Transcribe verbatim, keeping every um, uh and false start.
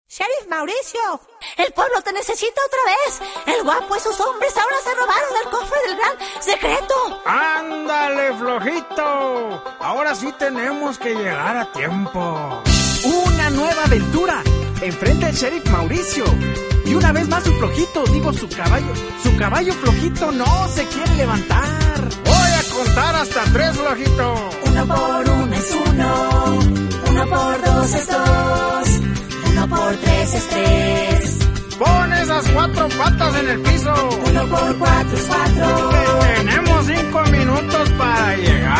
Sheriff Mauricio, el pueblo te necesita otra vez. El guapo y sus hombres ahora se robaron el cofre del gran secreto. ¡Ándale, flojito! Ahora sí tenemos que llegar a tiempo. ¡Una nueva aventura! Enfrenta al Sheriff Mauricio. Y una vez más su flojito, digo su caballo. Su caballo flojito no se quiere levantar. Voy a contar hasta tres, flojito. Uno por uno es uno. Uno por dos es dos. Uno por tres es tres. Pon esas cuatro patas en el piso. Uno por cuatro es cuatro. Tenemos cinco minutos para llegar.